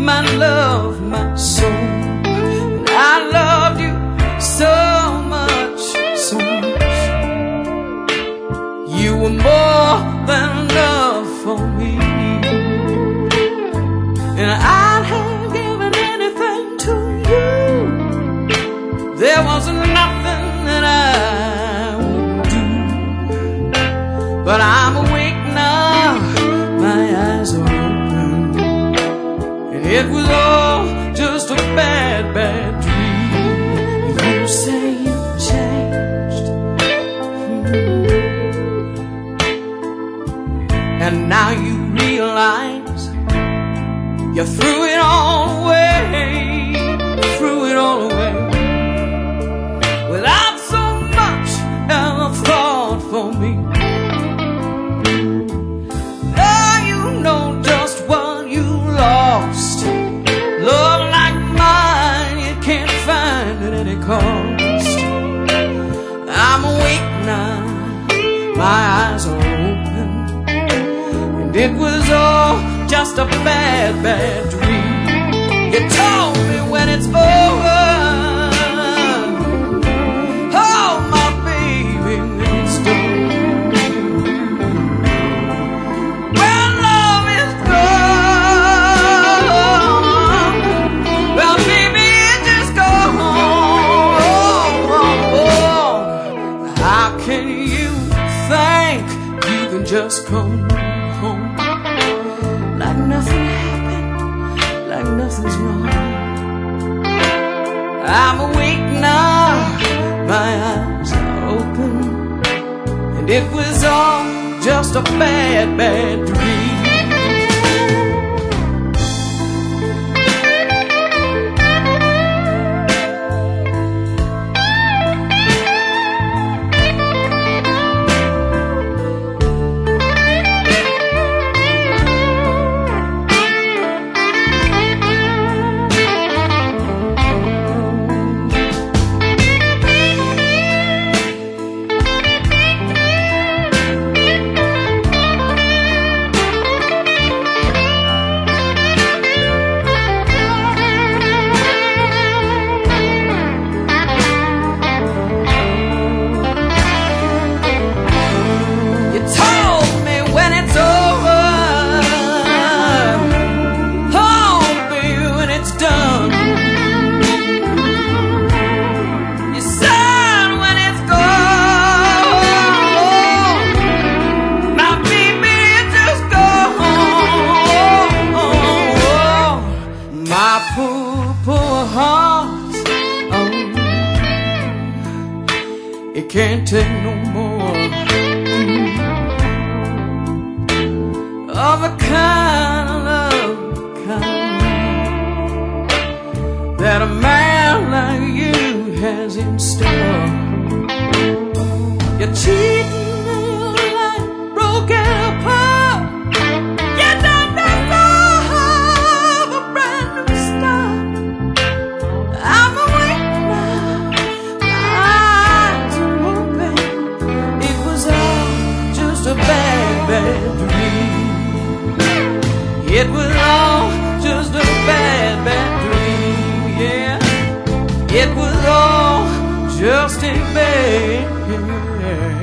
my love, my soul. And I loved you so much, so much. You were more than enough for me, and I'd have given anything to you. There wasn't nothing that I would do. But I'm awake now, my eyes are open, and it was all just a bad, bad dream. You say you changed, and now you realize you threw it all away, threw it all away, without so much as a thought for me. Now you know just what you lost. Love like mine you can't find at any cost. I'm awake now, my eyes are open, and it was all just a bad, bad dream. You told me when it's over, oh my baby, when it's done. When love is gone, well baby it's just gone. How can you think you can just come home like nothing happened, like nothing's wrong? I'm awake now, my eyes are open, and it was all just a bad, bad dream. My poor, poor heart, oh, it can't take no more of a kind of love, that a man like you has in store. You're cheating and your life broken apart. You don't deserve a brand new start. I'm awake now, my eyes are open. It was all just a bad, bad dream. It was all just a bad, bad dream, yeah. It was all just a bad,